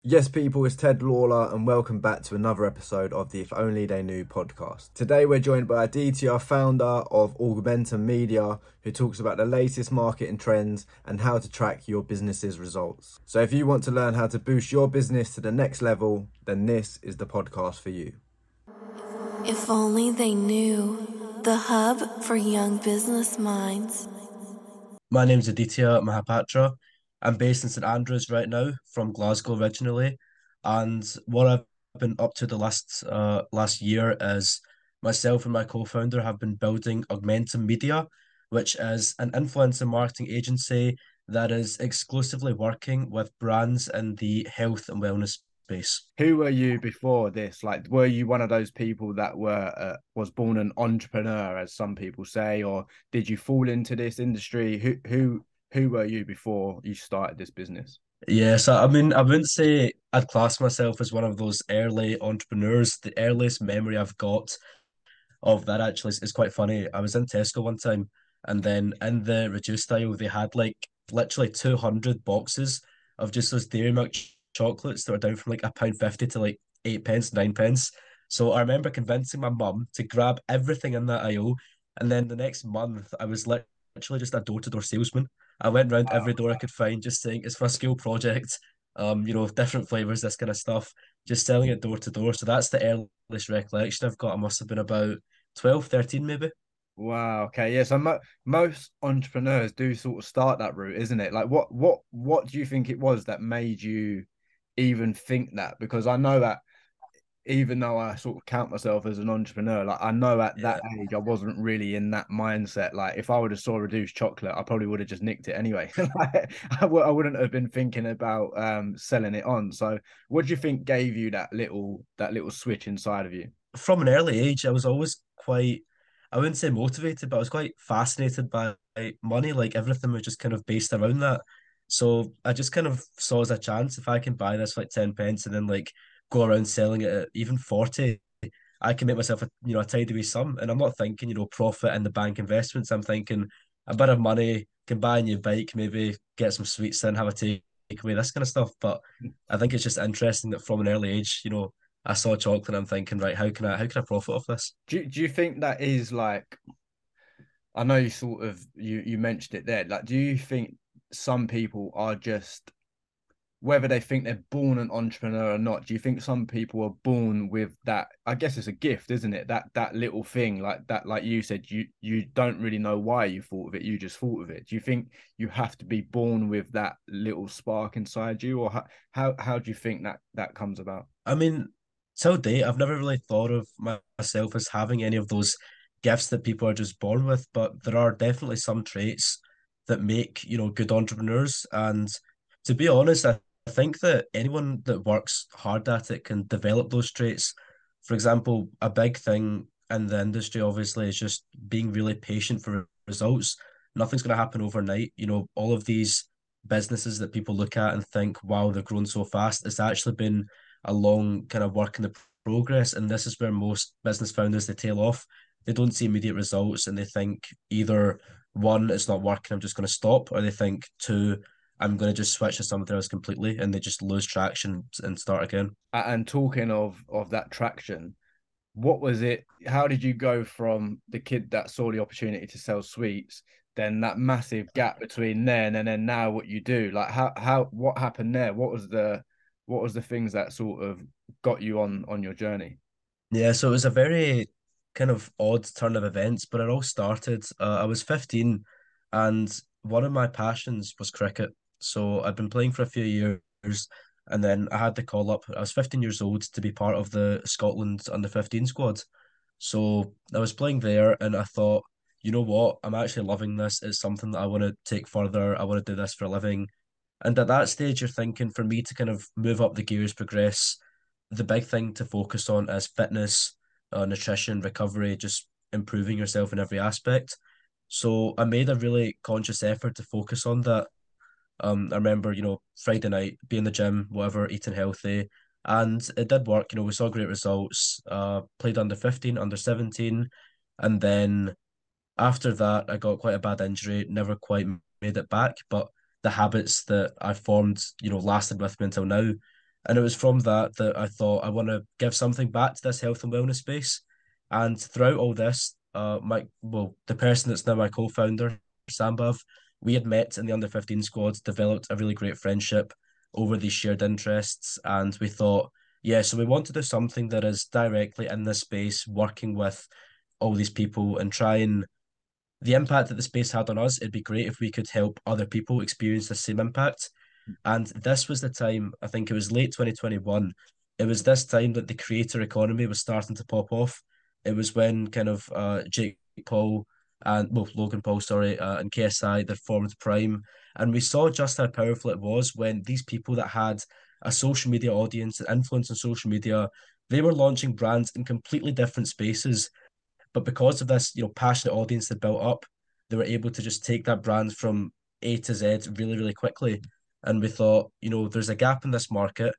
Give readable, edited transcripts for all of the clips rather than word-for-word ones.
Yes, people, it's Ted Lawler, and welcome back to another episode of the If Only They Knew podcast. Today, we're joined by Aditya, founder of Augmentum Media, who talks about the latest marketing trends and how to track your business's results. So, if you want to learn how to boost your business to the next level, then this is the podcast for you. If only they knew, the hub for young business minds. My name's Aditya Mahapatra. I'm based in St Andrews right now, from Glasgow originally, and what I've been up to the last year is myself and my co-founder have been building Augmentum Media, which is an influencer marketing agency that is exclusively working with brands in the health and wellness space. Who were you before this? Like, were you one of those people that was born an entrepreneur, as some people say, or did you fall into this industry? Who were you before you started this business? Yes, I mean, I wouldn't say I'd class myself as one of those early entrepreneurs. The earliest memory I've got of that actually is quite funny. I was in Tesco one time, and then in the reduced aisle, they had like literally 200 boxes of just those Dairy Milk chocolates that were down from like £1.50 to like 8p, 9p. So I remember convincing my mum to grab everything in that aisle. And then the next month, I was literally just a door-to-door salesman. I went around every door I could find, just saying it's for a school project, different flavors, this kind of stuff, just selling it door to door. So that's the earliest recollection I've got. I must have been about 12, 13 maybe. Wow. Okay. Yeah. So most entrepreneurs do sort of start that route, isn't it? Like, what do you think it was that made you even think that? Because I know that even though I sort of count myself as an entrepreneur, like I know at that Yeah. age I wasn't really in that mindset. Like, if I would have saw reduced chocolate, I probably would have just nicked it anyway. Like, I wouldn't have been thinking about selling it on. So, what do you think gave you that little switch inside of you? From an early age, I was always quite, I wouldn't say motivated, but I was quite fascinated by money. Like everything was just kind of based around that. So I just kind of saw as a chance if I can buy this for like 10p and then like go around selling it at even 40, I can make myself a tidy wee sum. And I'm not thinking, profit in the bank investments. I'm thinking a bit of money, can buy a new bike, maybe get some sweets in, have a takeaway, this kind of stuff. But I think it's just interesting that from an early age, I saw chocolate and I'm thinking, right, how can I profit off this? Do you think that is like, I know you mentioned it there. Like, do you think some people are just, whether they think they're born an entrepreneur or not, do you think some people are born with that? I guess it's a gift, isn't it? That little thing, like that, like you said, you don't really know why you thought of it, you just thought of it. Do you think you have to be born with that little spark inside you, or how do you think that comes about? I mean, till date, I've never really thought of myself as having any of those gifts that people are just born with, but there are definitely some traits that make, good entrepreneurs. And to be honest, I think that anyone that works hard at it can develop those traits. For example, a big thing in the industry, obviously, is just being really patient for results. Nothing's going to happen overnight. All of these businesses that people look at and think, wow, they're growing so fast, it's actually been a long kind of work in the progress. And this is where most business founders they tail off. They don't see immediate results and they think either one, it's not working, I'm just going to stop, or they think two, I'm going to just switch to something else completely, and they just lose traction and start again. And talking of that traction, what was it? How did you go from the kid that saw the opportunity to sell sweets, then that massive gap between then and then now what you do? Like, how what happened there? What was the things that sort of got you on your journey? Yeah, so it was a very kind of odd turn of events, but it all started. I was 15, and one of my passions was cricket. So I'd been playing for a few years, and then I had the call up. I was 15 years old to be part of the Scotland under 15 squad. So I was playing there, and I thought, you know what? I'm actually loving this. It's something that I want to take further. I want to do this for a living. And at that stage, you're thinking for me to kind of move up the gears, progress, the big thing to focus on is fitness, nutrition, recovery, just improving yourself in every aspect. So I made a really conscious effort to focus on that. I remember, Friday night, be in the gym, whatever, eating healthy. And it did work. We saw great results. Played under 15, under 17. And then after that, I got quite a bad injury, never quite made it back. But the habits that I formed, lasted with me until now. And it was from that that I thought I want to give something back to this health and wellness space. And throughout all this, the person that's now my co-founder, Sambav, we had met in the under 15 squad, developed a really great friendship over these shared interests, and we thought, yeah, so we want to do something that is directly in this space, working with all these people and try and the impact that the space had on us, it'd be great if we could help other people experience the same impact. And this was the time, I think it was late 2021. It was this time that the creator economy was starting to pop off. It was when kind of Jake Paul and well, Logan Paul, sorry, and KSI that formed Prime. And we saw just how powerful it was when these people that had a social media audience and influence on social media, they were launching brands in completely different spaces. But because of this, passionate audience that built up, they were able to just take that brand from A to Z really, really quickly. And we thought, there's a gap in this market.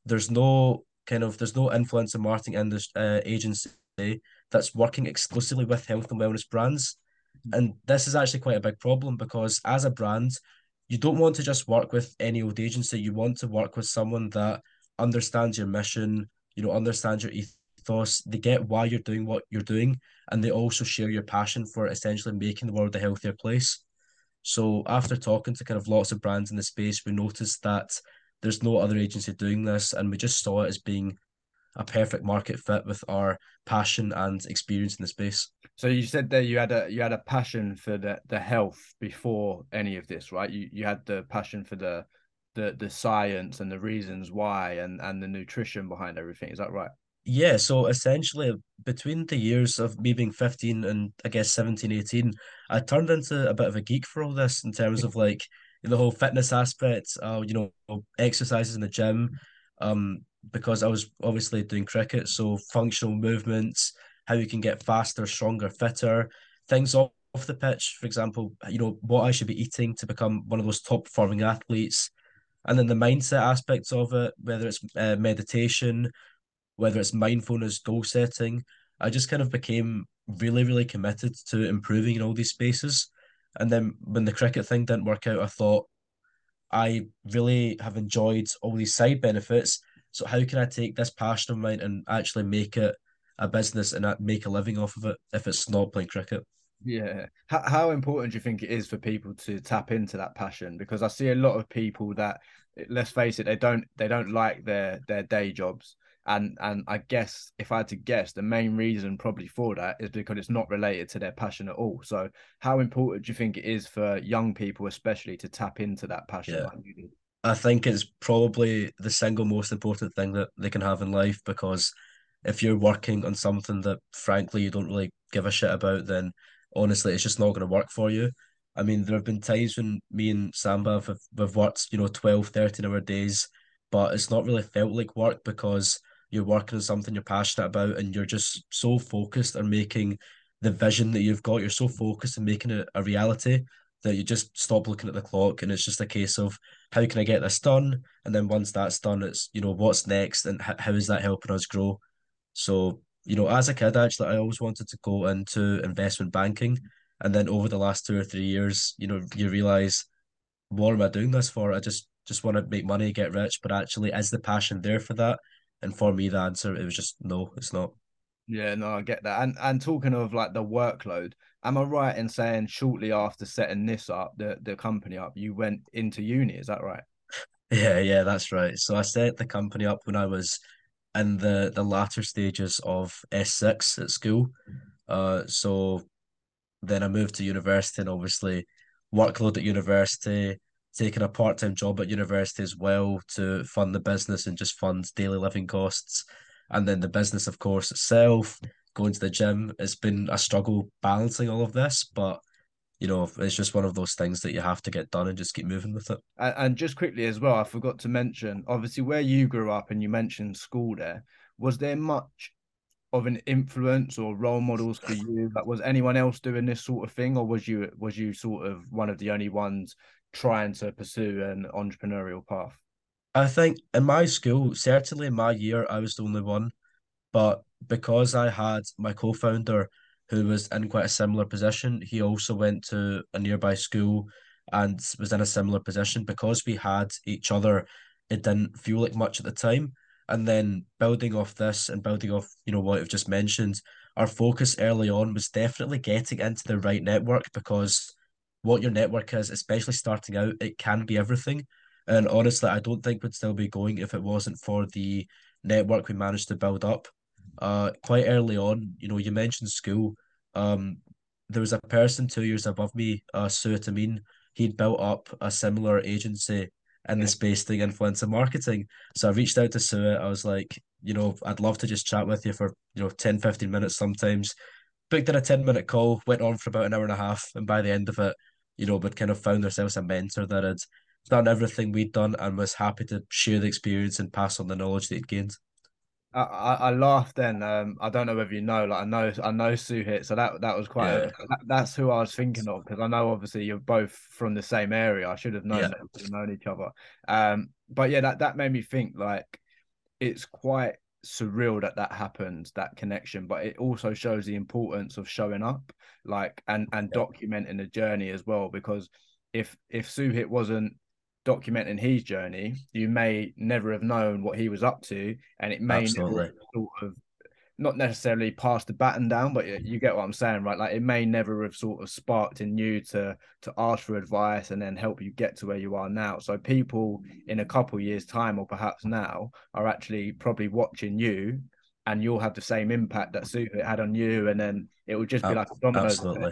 There's no influencer marketing agency that's working exclusively with health and wellness brands. And this is actually quite a big problem because as a brand, you don't want to just work with any old agency. You want to work with someone that understands your mission, understands your ethos. They get why you're doing what you're doing, and they also share your passion for essentially making the world a healthier place. So after talking to kind of lots of brands in the space, we noticed that there's no other agency doing this, and we just saw it as being a perfect market fit with our passion and experience in the space. So you said there you had a passion for the health before any of this, right? You had the passion for the science and the reasons why and the nutrition behind everything. Is that right? Yeah, so essentially between the years of me being 15 and I guess 17, 18, I turned into a bit of a geek for all this in terms of like the whole fitness aspect, exercises in the gym, because I was obviously doing cricket, so functional movements, how you can get faster, stronger, fitter, things off the pitch, for example, what I should be eating to become one of those top performing athletes. And then the mindset aspects of it, whether it's meditation, whether it's mindfulness, goal setting, I just kind of became really, really committed to improving in all these spaces. And then when the cricket thing didn't work out, I thought I really have enjoyed all these side benefits. So how can I take this passion of mine and actually make it a business and make a living off of it if it's not playing cricket? Yeah. How important do you think it is for people to tap into that passion? Because I see a lot of people that, let's face it, they don't like their day jobs. And I guess if I had to guess, the main reason probably for that is because it's not related to their passion at all. So how important do you think it is for young people, especially, to tap into that passion Yeah. like you did? I think it's probably the single most important thing that they can have in life because if you're working on something that frankly you don't really give a shit about, then honestly it's just not going to work for you. I mean, there have been times when me and Samba have worked, 12, 13 hour days, but it's not really felt like work because you're working on something you're passionate about and you're just so focused on making the vision that you've got, you're so focused on making it a reality that you just stop looking at the clock and it's just a case of how can I get this done? And then once that's done, it's, what's next and how is that helping us grow? So, as a kid, actually, I always wanted to go into investment banking. And then over the last 2 or 3 years, you realize, what am I doing this for? I just want to make money, get rich, but actually, is the passion there for that? And for me, the answer, it was just no, it's not. Yeah, no, I get that. And talking of like the workload, am I right in saying shortly after setting this up, the company up, you went into uni? Is that right? Yeah, yeah, that's right. So I set the company up when I was in the latter stages of S6 at school. So then I moved to university and obviously workload at university, taking a part-time job at university as well to fund the business and just fund daily living costs. And then the business, of course, itself, going to the gym, it's been a struggle balancing all of this, but it's just one of those things that you have to get done and just keep moving with it. And just quickly as well, I forgot to mention, obviously, where you grew up and you mentioned school there, was there much of an influence or role models for you? Like, was anyone else doing this sort of thing, or was you sort of one of the only ones trying to pursue an entrepreneurial path? I think in my school, certainly in my year, I was the only one. But because I had my co-founder who was in quite a similar position, he also went to a nearby school and was in a similar position. Because we had each other, it didn't feel like much at the time. And then building off this and building off, what I've just mentioned, our focus early on was definitely getting into the right network, because what your network is, especially starting out, it can be everything. And honestly, I don't think we'd still be going if it wasn't for the network we managed to build up. Quite early on, you mentioned school. Um, there was a person 2 years above me, Suat Amin. He'd built up a similar agency in the Yeah. space doing influencer marketing. So I reached out to Suat. I was like, I'd love to just chat with you for, 10, 15 minutes sometimes. Booked in a 10-minute call, went on for about an hour and a half. And by the end of it, we'd kind of found ourselves a mentor that had done everything we'd done and was happy to share the experience and pass on the knowledge that he'd gained. I laughed then. I don't know whether you know, like I know Suhit, so that was quite Yeah. that's who I was thinking of, because I know obviously you're both from the same area. I should have known Yeah. that we've known each other. But yeah, that made me think like it's quite surreal that that happened, that connection, but it also shows the importance of showing up, like and Yeah. documenting the journey as well, because if Suhit wasn't documenting his journey, you may never have known what he was up to, and it may never Absolutely. have sort of not necessarily pass the baton down, but you get what I'm saying, right? Like it may never have sort of sparked in you to ask for advice and then help you get to where you are now. So people in a couple years' time, or perhaps now, are actually probably watching you, and you'll have the same impact that Super had on you, and then it will just be like a dominoes effect. Absolutely.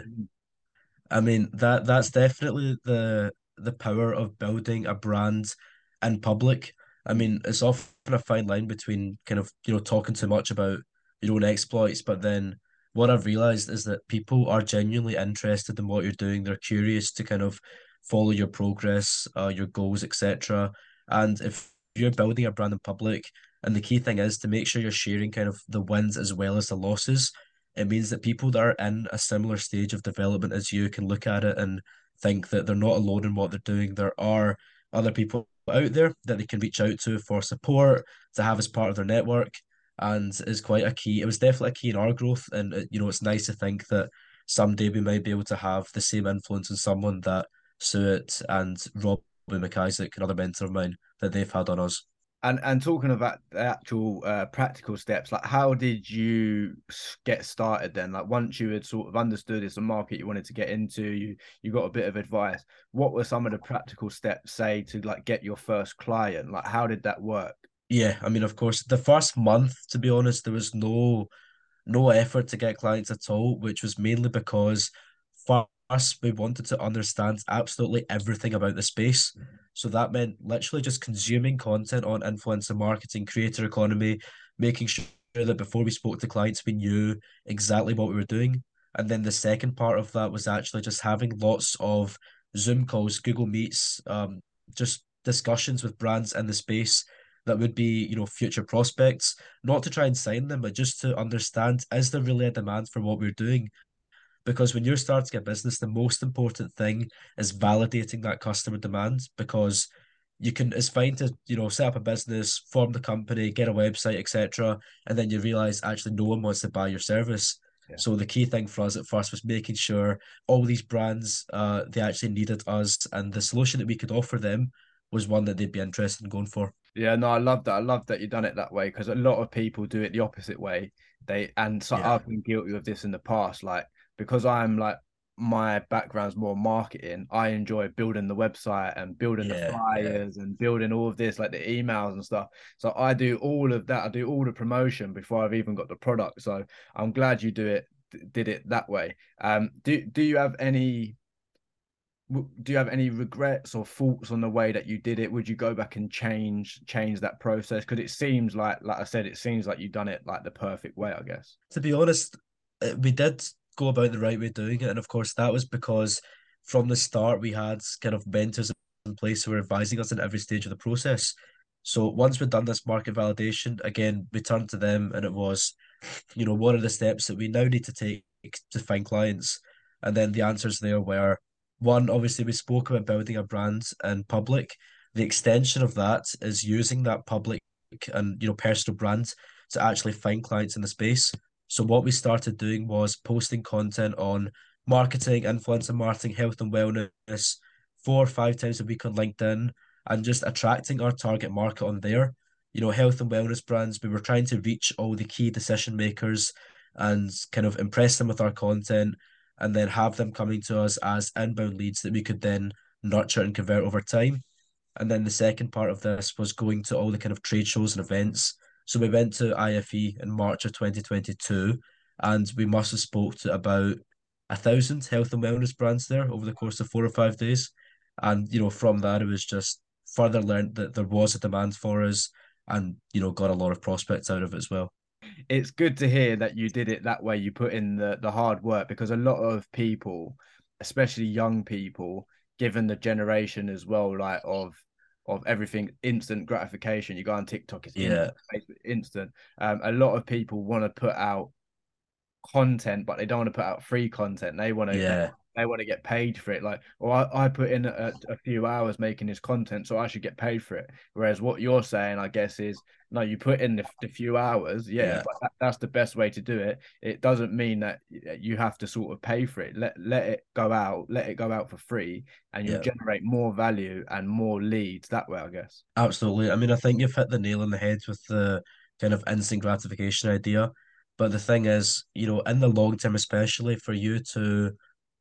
I mean, that's definitely the power of building a brand in public. I mean, it's often a fine line between kind of, talking too much about your own exploits, but then what I've realized is that people are genuinely interested in what you're doing. They're curious to kind of follow your progress, your goals, etc. And if you're building a brand in public, and the key thing is to make sure you're sharing kind of the wins as well as the losses, it means that people that are in a similar stage of development as you can look at it and think that they're not alone in what they're doing. There are other people out there that they can reach out to for support, to have as part of their network, and is quite a key. It was definitely a key in our growth, and it's nice to think that someday we might be able to have the same influence on someone that Suet and Robbie McIsaac, another mentor of mine, that they've had on us. And talking about the actual practical steps, like how did you get started then? Like once you had sort of understood it's a market you wanted to get into, you got a bit of advice. What were some of the practical steps, say, to like get your first client? Like how did that work? Yeah, I mean, of course, the first month, to be honest, there was no effort to get clients at all, which was mainly because for us, we wanted to understand absolutely everything about the space. So that meant literally just consuming content on influencer marketing, creator economy, making sure that before we spoke to clients, we knew exactly what we were doing. And then the second part of that was actually just having lots of Zoom calls, Google Meets, just discussions with brands in the space that would be, future prospects, not to try and sign them, but just to understand, is there really a demand for what we're doing? Because when you're starting a business, the most important thing is validating that customer demand, because it's fine to, set up a business, form the company, get a website, etc. And then you realize actually no one wants to buy your service. Yeah. So the key thing for us at first was making sure all these brands, they actually needed us, and the solution that we could offer them was one that they'd be interested in going for. Yeah, no, I love that. I love that you've done it that way, because a lot of people do it the opposite way. And so Yeah. I've been guilty of this in the past. Like because I'm like my background's more marketing, I enjoy building the website and building the Yeah, yeah. flyers and building all of this, like the emails and stuff. So I do all of that. I do all the promotion before I've even got the product. So I'm glad you did it that way. Do you have any do you have any regrets or thoughts on the way that you did it? Would you go back and change that process? Because it seems like I said, it seems like you've done it like the perfect way, I guess. To be honest, we did go about the right way doing it. And of course, that was because from the start, we had kind of mentors in place who were advising us in every stage of the process. So once we'd done this market validation, again, we turned to them and it was, what are the steps that we now need to take to find clients? And then the answers there were one, obviously, we spoke about building a brand in public. The extension of that is using that public and personal brand to actually find clients in the space. So what we started doing was posting content on marketing, influencer marketing, health and wellness 4 or 5 times a week on LinkedIn, and just attracting our target market on there. Health and wellness brands, we were trying to reach all the key decision makers and kind of impress them with our content and then have them coming to us as inbound leads that we could then nurture and convert over time. And then the second part of this was going to all the kind of trade shows and events. So we went to IFE in March of 2022, and we must have spoke to about 1,000 health and wellness brands there over the course of 4 or 5 days. And from that, it was just further learned that there was a demand for us, and got a lot of prospects out of it as well. It's good to hear that you did it that way. You put in the hard work, because a lot of people, especially young people, given the generation as well, like of everything instant gratification. You go on TikTok, it's Yeah, instant, Facebook, instant. A lot of people want to put out content, but they don't want to put out free content. yeah, They want to get paid for it. Like, or I put in a few hours making this content, so I should get paid for it. Whereas what you're saying, I guess, is no, you put in the few hours, yeah, yeah, but that's the best way to do it. It doesn't mean that you have to sort of pay for it. Let it go out, let it go out for free, and you'll yeah. generate more value and more leads that way, I guess. Absolutely. I mean, I think you've hit the nail on the head with the kind of instant gratification idea. But the thing is, in the long term, especially for you to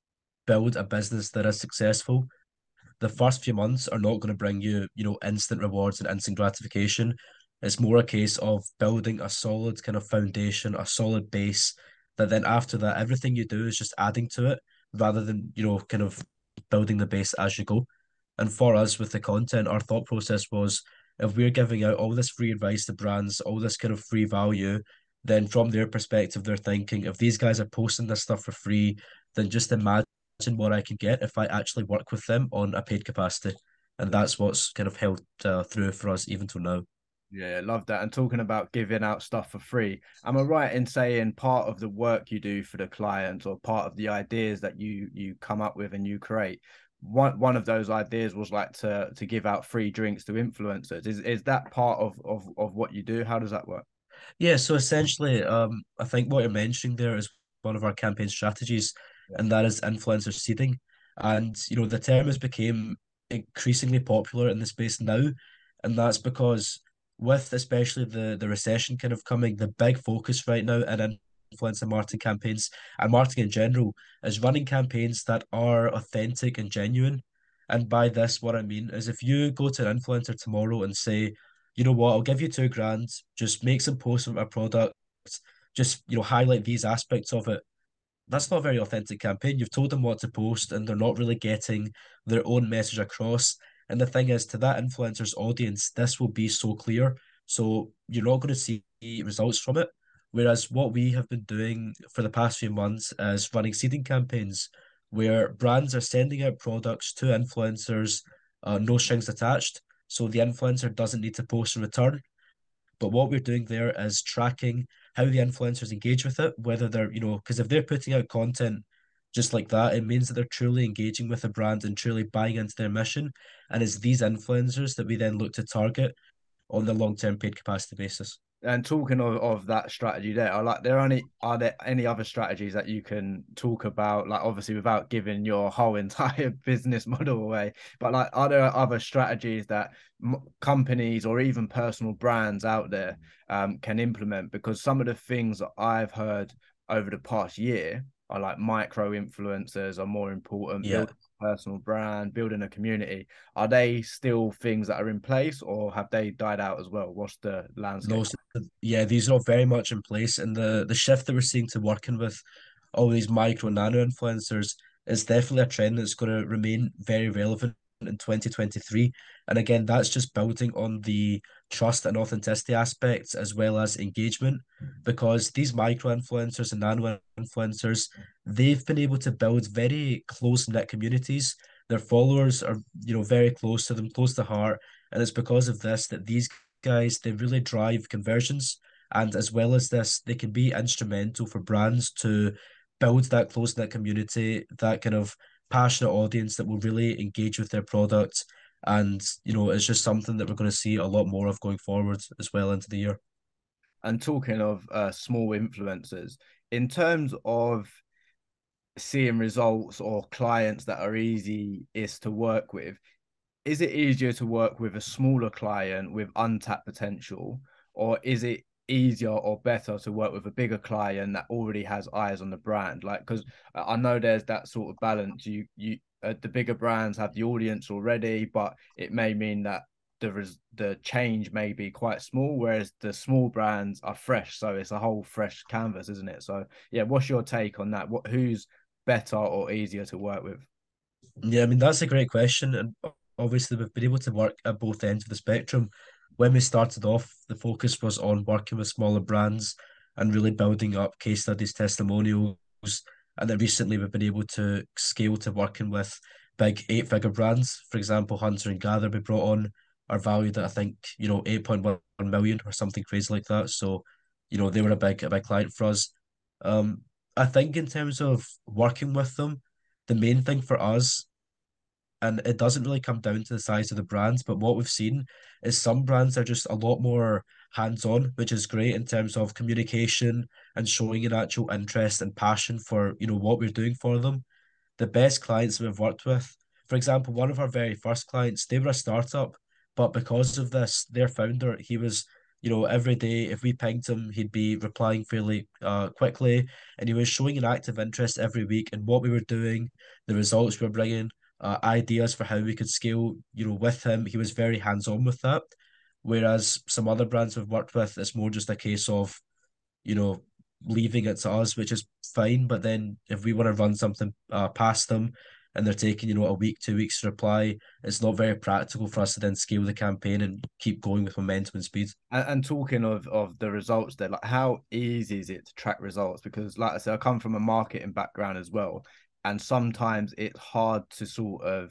build a business that is successful, the first few months are not going to bring you, instant rewards and instant gratification. It's more a case of building a solid kind of foundation, a solid base, that then after that, everything you do is just adding to it rather than, kind of building the base as you go. And for us with the content, our thought process was if we're giving out all this free advice to brands, all this kind of free value, then from their perspective, they're thinking if these guys are posting this stuff for free, then just imagine what I can get if I actually work with them on a paid capacity. And that's what's kind of held through for us even till now. Yeah, love that. And talking about giving out stuff for free, am I right in saying part of the work you do for the clients, or part of the ideas that you come up with and you create, one of those ideas was like to give out free drinks to influencers. Is that part of what you do? How does that work? Yeah, so essentially, I think what you're mentioning there is one of our campaign strategies, Yeah. and that is influencer seeding. And the term has become increasingly popular in the space now, and that's because with especially the recession kind of coming, the big focus right now in influencer marketing campaigns and marketing in general is running campaigns that are authentic and genuine. And by this, what I mean is if you go to an influencer tomorrow and say, you know what, I'll give you 2 grand, just make some posts with my product, just highlight these aspects of it. That's not a very authentic campaign. You've told them what to post and they're not really getting their own message across. And the thing is, to that influencer's audience, this will be so clear. So you're not going to see results from it. Whereas what we have been doing for the past few months is running seeding campaigns where brands are sending out products to influencers, no strings attached. So the influencer doesn't need to post in return. But what we're doing there is tracking how the influencers engage with it, whether they're, because if they're putting out content just like that, it means that they're truly engaging with the brand and truly buying into their mission. And it's these influencers that we then look to target on the long-term paid capacity basis. And talking of that strategy there, are there any other strategies that you can talk about? Like, obviously without giving your whole entire business model away, but like, are there other strategies that companies or even personal brands out there can implement? Because some of the things that I've heard over the past year are like micro influencers are more important, Yeah. building a personal brand, building a community. Are they still things that are in place, or have they died out as well? What's the landscape? No, yeah, these are all very much in place, and the shift that we're seeing to working with all these micro nano influencers is definitely a trend that's going to remain very relevant in 2023. And again, that's just building on the trust and authenticity aspects as well as engagement, because these micro influencers and nano influencers, they've been able to build very close knit communities. Their followers are, very close to them, close to heart, and it's because of this that these guys, they really drive conversions. And as well as this, they can be instrumental for brands to build that close knit community, that kind of passionate audience that will really engage with their product. And, it's just something that we're going to see a lot more of going forward as well into the year. And talking of small influencers, in terms of seeing results or clients that are easy is to work with, is it easier to work with a smaller client with untapped potential, or is it easier or better to work with a bigger client that already has eyes on the brand? Like, because I know there's that sort of balance. The bigger brands have the audience already, but it may mean that the change may be quite small, whereas the small brands are fresh, so it's a whole fresh canvas, isn't it? So yeah, what's your take on that? Who's better or easier to work with? Yeah, I mean, that's a great question. And obviously, we've been able to work at both ends of the spectrum. When we started off, the focus was on working with smaller brands and really building up case studies, testimonials. And then recently, we've been able to scale to working with big eight-figure brands. For example, Hunter and Gather we brought on are valued at, I think, 8.1 million or something crazy like that. So, they were a big client for us. Um, I think in terms of working with them, the main thing for us, and it doesn't really come down to the size of the brands, but what we've seen is some brands are just a lot more hands-on, which is great in terms of communication and showing an actual interest and passion for, what we're doing for them. The best clients we've worked with, for example, one of our very first clients, they were a startup, but because of this, their founder, he was, every day if we pinged him, he'd be replying fairly quickly, and he was showing an active interest every week in what we were doing, the results we were bringing, ideas for how we could scale, with him. He was very hands-on with that. Whereas some other brands we've worked with, it's more just a case of, you know, leaving it to us, which is fine. But then if we want to run something past them and they're taking, a week, 2 weeks to reply, it's not very practical for us to then scale the campaign and keep going with momentum and speed. And talking of the results there, like how easy is it to track results? Because like I said, I come from a marketing background as well, and sometimes it's hard to sort of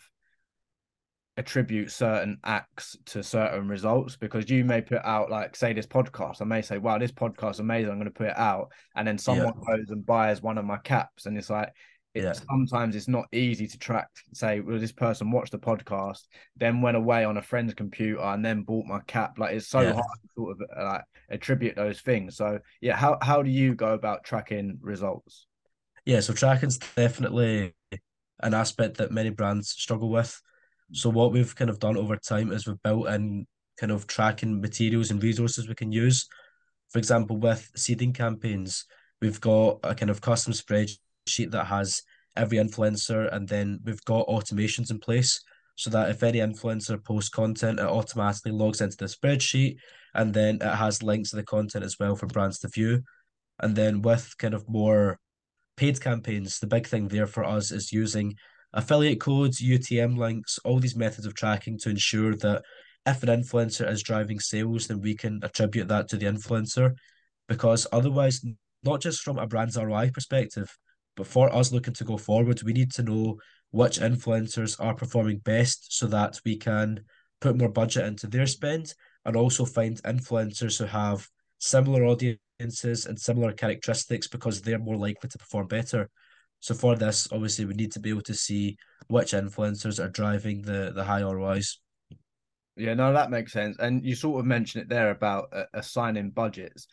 attribute certain acts to certain results because you may put out like say this podcast. I may say, wow, this podcast is amazing, I'm going to put it out, and then Yeah, someone goes and buys one of my caps, and it's like it yeah, sometimes it's not easy to track, say, well, this person watched the podcast, then went away on a friend's computer and then bought my cap. Like it's so yeah. hard to sort of like attribute those things. So yeah, how do you go about tracking results? Yeah, so tracking's definitely an aspect that many brands struggle with. So what we've kind of done over time is we've built in kind of tracking materials and resources we can use. For example, with seeding campaigns, we've got a kind of custom spreadsheet that has every influencer, and then we've got automations in place so that if any influencer posts content, it automatically logs into the spreadsheet, and then it has links to the content as well for brands to view. And then with kind of more paid campaigns, the big thing there for us is using affiliate codes, UTM links, all these methods of tracking to ensure that if an influencer is driving sales, then we can attribute that to the influencer. Because otherwise, not just from a brand's ROI perspective, but for us looking to go forward, we need to know which influencers are performing best so that we can put more budget into their spend and also find influencers who have similar audiences and similar characteristics because they're more likely to perform better. So for this, obviously, we need to be able to see which influencers are driving the high ROIs. Yeah, no, that makes sense. And you sort of mentioned it there about assigning budgets.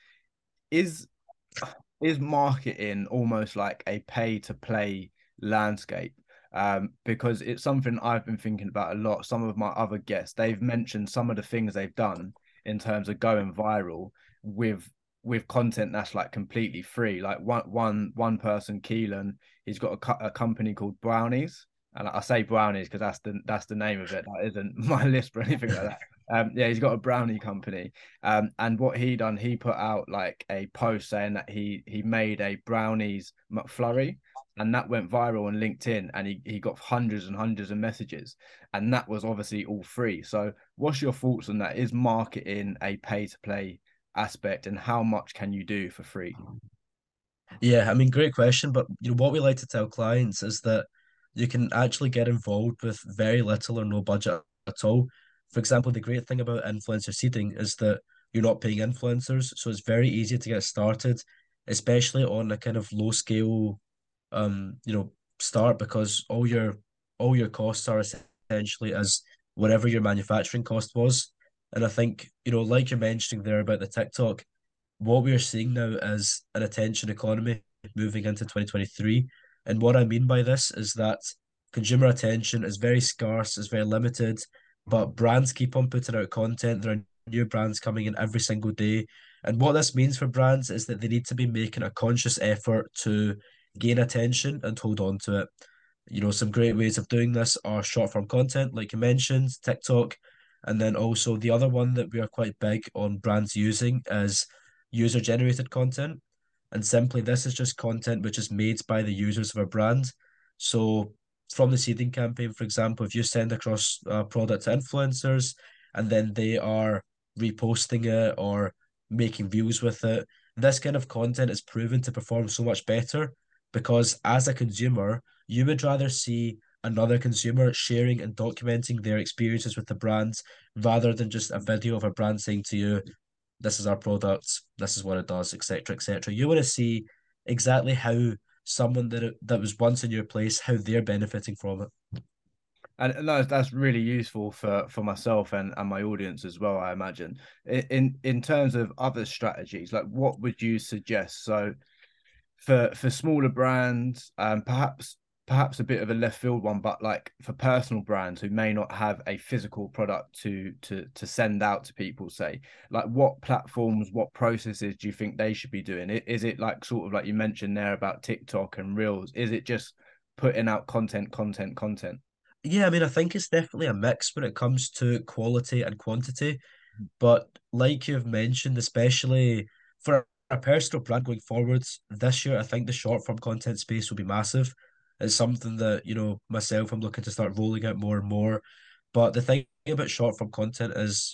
Is is marketing almost like a pay to play landscape? Because it's something I've been thinking about a lot. Some of my other guests, they've mentioned some of the things they've done in terms of going viral with with content that's like completely free. Like one person, Keelan, he's got a company called Brownies, and I say Brownies because that's the name of it. That isn't my list or anything like that. Yeah, he's got a brownie company. And what he done, he put out like a post saying that he made a brownies McFlurry, and that went viral on LinkedIn, and he got hundreds and hundreds of messages, and that was obviously all free. So, what's your thoughts on that? Is marketing a pay to play aspect, and how much can you do for free? Yeah, I mean, great question. But what we like to tell clients is that you can actually get involved with very little or no budget at all. For example, the great thing about influencer seeding is that you're not paying influencers, so it's very easy to get started, especially on a kind of low scale start because all your costs are essentially as whatever your manufacturing cost was. And I think, like you're mentioning there about the TikTok, what we are seeing now is an attention economy moving into 2023. And what I mean by this is that consumer attention is very scarce, is very limited. but brands keep on putting out content. There are new brands coming in every single day. And what this means for brands is that they need to be making a conscious effort to gain attention and hold on to it. Some great ways of doing this are short form content, like you mentioned, TikTok. And then also the other one that we are quite big on brands using is user generated content. And simply, this is just content which is made by the users of a brand. So, from the seeding campaign, for example, if you send across a product to influencers and then they are reposting it or making views with it, this kind of content is proven to perform so much better because as a consumer, you would rather see another consumer sharing and documenting their experiences with the brands rather than just a video of a brand saying to you, this is our product, this is what it does, etc., etc. You want to see exactly how someone that was once in your place, how they're benefiting from it. And no, that's really useful for myself and my audience as well, I imagine. In terms of other strategies, like what would you suggest? So for smaller brands, perhaps a bit of a left field one, but like for personal brands who may not have a physical product to send out to people, say, like what platforms, what processes do you think they should be doing? Is it like sort of like you mentioned there about TikTok and Reels? Is it just putting out content? Yeah, I mean, I think it's definitely a mix when it comes to quality and quantity. But like you've mentioned, especially for a personal brand going forwards this year, I think the short form content space will be massive. It's something that, myself, I'm looking to start rolling out more and more. But the thing about short form content is,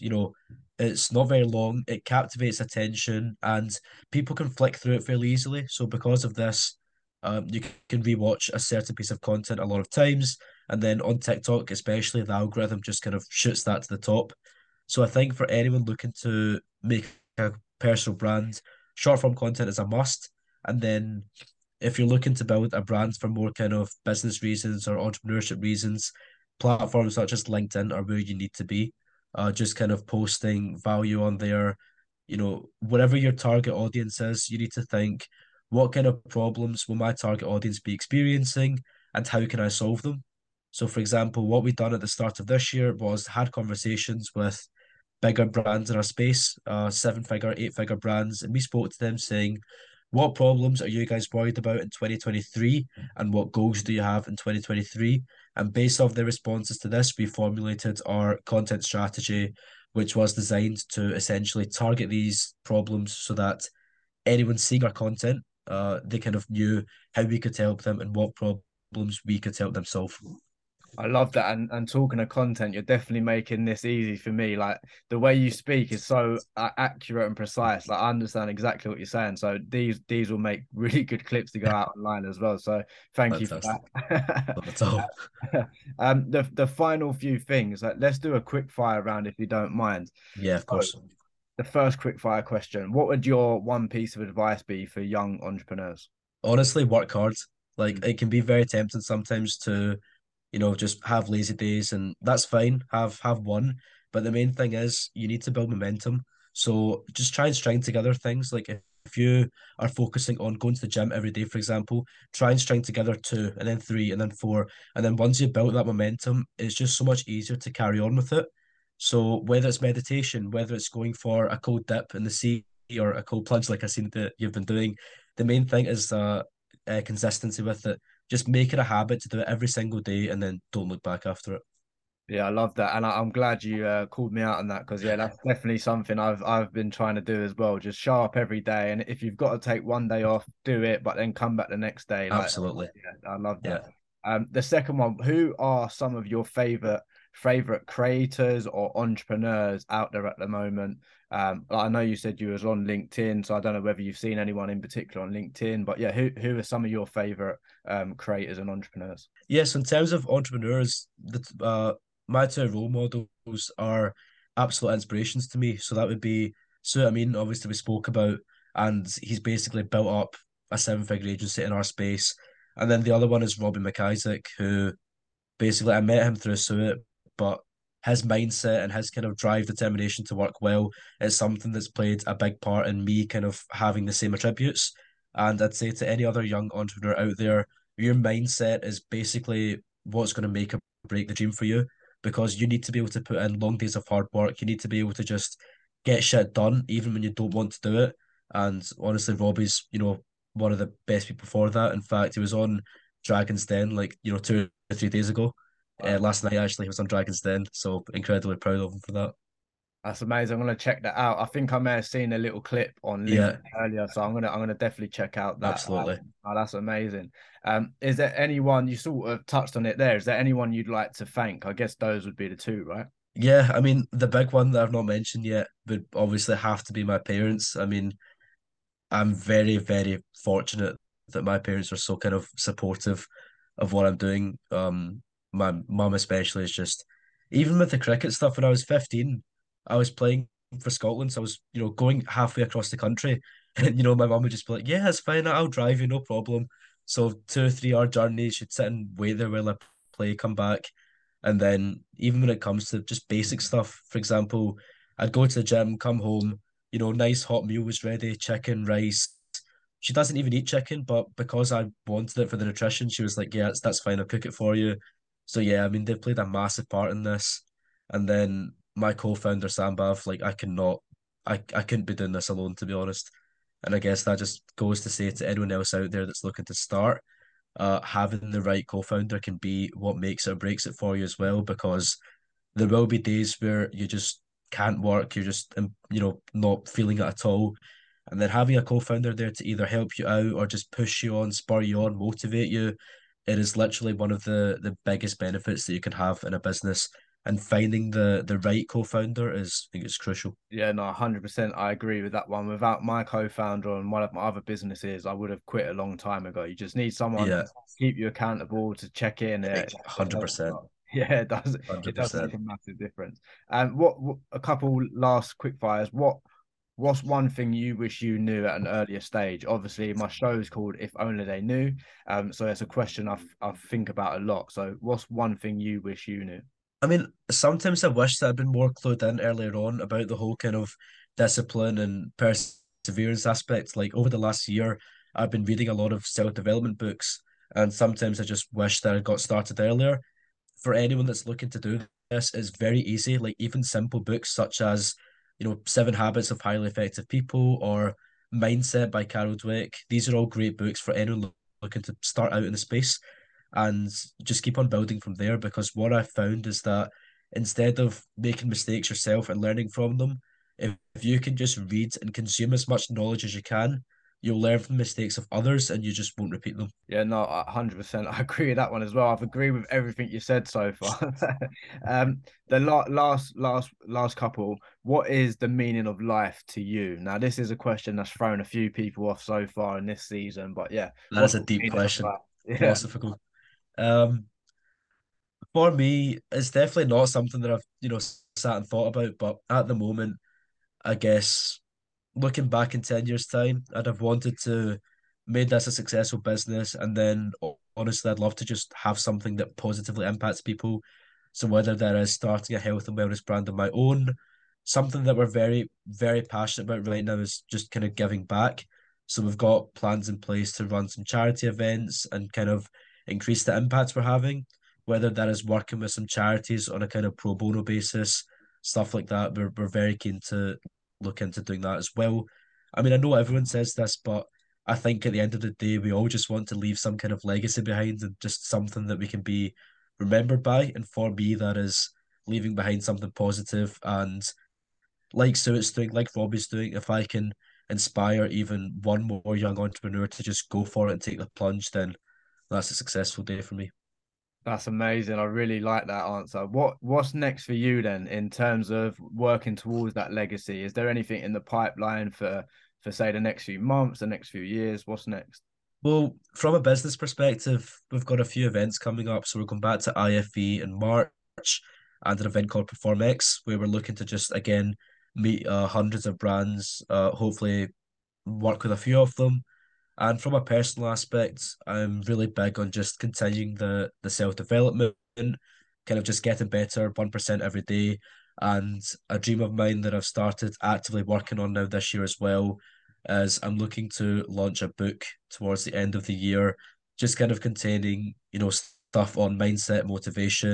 it's not very long, it captivates attention, and people can flick through it fairly easily. So because of this, you can rewatch a certain piece of content a lot of times. And then on TikTok, especially, the algorithm just kind of shoots that to the top. So I think for anyone looking to make a personal brand, short form content is a must. And then if you're looking to build a brand for more kind of business reasons or entrepreneurship reasons, platforms such as LinkedIn are where you need to be. Just kind of posting value on there. Whatever your target audience is, you need to think, what kind of problems will my target audience be experiencing and how can I solve them? So, for example, what we done at the start of this year was had conversations with bigger brands in our space, seven-figure, eight-figure brands, and we spoke to them saying, what problems are you guys worried about in 2023 and what goals do you have in 2023? And based off their responses to this, we formulated our content strategy, which was designed to essentially target these problems so that anyone seeing our content, they kind of knew how we could help them and what problems we could help them solve. I love that. And talking of content, you're definitely making this easy for me. Like the way you speak is so accurate and precise. Like I understand exactly what you're saying. So these will make really good clips to go out online as well. So thank you for Fantastic. that. Not at all. The final few things. Like let's do a quick fire round if you don't mind. Yeah, of So course. the first quick fire question: what would your one piece of advice be for young entrepreneurs? Honestly, work hard. Like Mm. it can be very tempting sometimes to, just have lazy days and that's fine. Have one. But the main thing is you need to build momentum. So just try and string together things. Like if you are focusing on going to the gym every day, for example, try and string together two and then three and then four. And then once you've built that momentum, it's just so much easier to carry on with it. So whether it's meditation, whether it's going for a cold dip in the sea or a cold plunge like I've seen that you've been doing, the main thing is consistency with it. Just make it a habit to do it every single day and then don't look back after it. Yeah, I love that, and I'm glad you called me out on that because yeah, that's definitely something I've been trying to do as well. Just show up every day, and if you've got to take one day off, do it, but then come back the next day. Like, Absolutely. yeah, I love Yeah. that. The second one, who are some of your favorite creators or entrepreneurs out there at the moment? Like I know you said you was on LinkedIn, so I don't know whether you've seen anyone in particular on LinkedIn, but yeah, who are some of your favorite creators and entrepreneurs? Yes, in terms of entrepreneurs, my two role models are absolute inspirations to me. So that would be Sue Amin, obviously we spoke about, and he's basically built up a seven-figure agency in our space. And then the other one is Robbie McIsaac, who basically I met him through Suet, but his mindset and his kind of drive, determination to work well is something that's played a big part in me kind of having the same attributes. And I'd say to any other young entrepreneur out there, your mindset is basically what's going to make or break the dream for you. because you need to be able to put in long days of hard work. You need to be able to just get shit done, even when you don't want to do it. And honestly, Robbie's, one of the best people for that. In fact, he was on Dragon's Den like, 2 or 3 days ago. Wow. Last night, actually, he was on Dragon's Den. So incredibly proud of him for that. That's amazing. I'm gonna check that out. I think I may have seen a little clip on LinkedIn Yeah, earlier, so I'm gonna definitely check out that. absolutely. Oh, that's amazing. Is there anyone you sort of touched on it there? Is there anyone you'd like to thank? I guess those would be the two, right? Yeah, I mean, the big one that I've not mentioned yet would obviously have to be my parents. I mean, I'm very, very fortunate that my parents are so kind of supportive of what I'm doing. My mum especially is just, even with the cricket stuff, when I was 15, I was playing for Scotland. So I was, going halfway across the country. And, my mum would just be like, yeah, it's fine. I'll drive you, no problem. So 2 or 3 hour journey, she'd sit and wait there while I play, come back. And then even when it comes to just basic stuff, for example, I'd go to the gym, come home, nice hot meal was ready, chicken, rice. She doesn't even eat chicken, but because I wanted it for the nutrition, she was like, "Yeah, that's fine. I'll cook it for you." So yeah, I mean, they've played a massive part in this. And then my co-founder Sambav, like I couldn't be doing this alone, to be honest. And I guess that just goes to say to anyone else out there that's looking to start, having the right co-founder can be what makes it or breaks it for you as well, because there will be days where you just can't work, you're just not feeling it at all. And then having a co-founder there to either help you out or just push you on, spur you on, motivate you, it is literally one of the biggest benefits that you can have in a business. And finding the right co-founder is, I think, it's crucial. Yeah, no, 100%. I agree with that one. Without my co-founder and one of my other businesses, I would have quit a long time ago. You just need someone to Yeah, keep you accountable, to check in. It helps a 100%. lot. Yeah, it does. It does make 100%. a massive difference. And what a couple last quick fires. What's one thing you wish you knew at an earlier stage? Obviously, my show is called If Only They Knew. So it's a question I think about a lot. So what's one thing you wish you knew? I mean, sometimes I wish that I'd been more clued in earlier on about the whole kind of discipline and perseverance aspect. Like over the last year, I've been reading a lot of self-development books, and sometimes I just wish that I got started earlier. For anyone that's looking to do this, it's very easy. Like even simple books such as, Seven Habits of Highly Effective People or Mindset by Carol Dweck. These are all great books for anyone looking to start out in the space and just keep on building from there. Because what I've found is that instead of making mistakes yourself and learning from them, if you can just read and consume as much knowledge as you can, you'll learn from the mistakes of others and you just won't repeat them. Yeah, no, 100%. I agree with that one as well. I've agreed with everything you said so far. The last couple, what is the meaning of life to you? Now, this is a question that's thrown a few people off so far in this season, but yeah, That is what's a the deep meaning of question, life? Yeah, philosophical. Um, for me, it's definitely not something that I've, sat and thought about, but at the moment, I guess looking back in 10 years' time, I'd have wanted to made this a successful business. And then honestly, I'd love to just have something that positively impacts people. So whether that is starting a health and wellness brand of my own, something that we're very, very passionate about right now is just kind of giving back. So we've got plans in place to run some charity events and kind of increase the impact we're having, whether that is working with some charities on a kind of pro bono basis, stuff like that. We're very keen to look into doing that as well. I mean, I know everyone says this, but I think at the end of the day, we all just want to leave some kind of legacy behind and just something that we can be remembered by. And for me, that is leaving behind something positive. And like Stuart's doing, like Robbie's doing, if I can inspire even one more young entrepreneur to just go for it and take the plunge, then that's a successful day for me. that's amazing. I really like that answer. What's next for you then in terms of working towards that legacy? Is there anything in the pipeline for say the next few months, the next few years? What's next? Well, from a business perspective, we've got a few events coming up. So we're going back to IFE in March and an event called PerformX, where we're looking to just again meet hundreds of brands, hopefully work with a few of them. And from a personal aspect, I'm really big on just continuing the self-development, kind of just getting better 1% every day. And a dream of mine that I've started actively working on now this year as well is I'm looking to launch a book towards the end of the year, just kind of containing, stuff on mindset, motivation,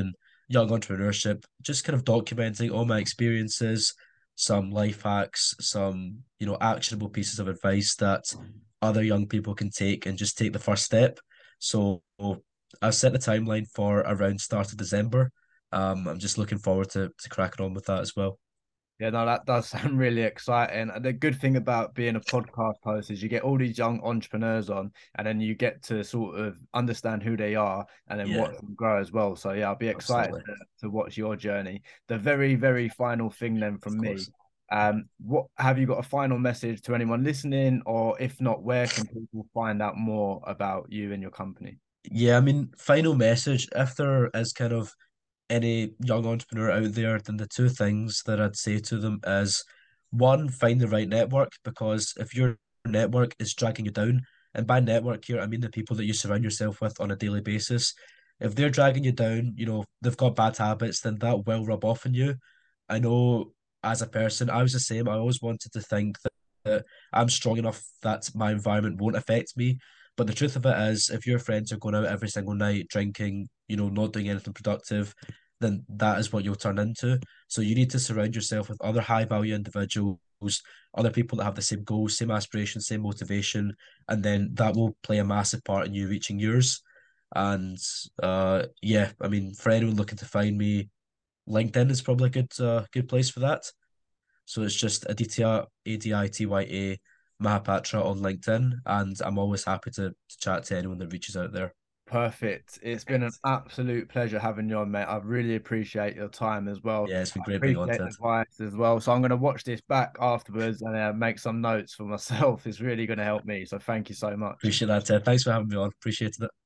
young entrepreneurship, just kind of documenting all my experiences, some life hacks, some, actionable pieces of advice that other young people can take and just take the first step. So I've set the timeline for around start of December. I'm just looking forward to cracking on with that as well. Yeah, no, that does sound really exciting. And the good thing about being a podcast host is you get all these young entrepreneurs on, and then you get to sort of understand who they are and then Yeah, watch them grow as well. So yeah, I'll be excited absolutely. to watch your journey. The very, very final thing then Of from me. course. What have you got a final message to anyone listening, or if not, where can people find out more about you and your company? Yeah, I mean, final message, if there is kind of any young entrepreneur out there, then the two things that I'd say to them is one, find the right network, because if your network is dragging you down, and by network here, I mean the people that you surround yourself with on a daily basis. If they're dragging you down, they've got bad habits, then that will rub off on you. I know as a person, I was the same. I always wanted to think that I'm strong enough that my environment won't affect me. But the truth of it is, if your friends are going out every single night drinking, not doing anything productive, then that is what you'll turn into. So you need to surround yourself with other high value individuals, other people that have the same goals, same aspirations, same motivation, and then that will play a massive part in you reaching yours. And yeah, I mean, for anyone looking to find me, LinkedIn is probably a good place for that. So it's just Aditya Aditya Mahapatra on LinkedIn, and I'm always happy to chat to anyone that reaches out there. Perfect. It's been an absolute pleasure having you on, mate. I really appreciate your time as well. Yeah, it's been I great being on appreciate the Ted. advice as well. So I'm going to watch this back afterwards and make some notes for myself. It's really going to help me. So thank you so much. Appreciate that, Ted. Thanks for having me on. Appreciate it.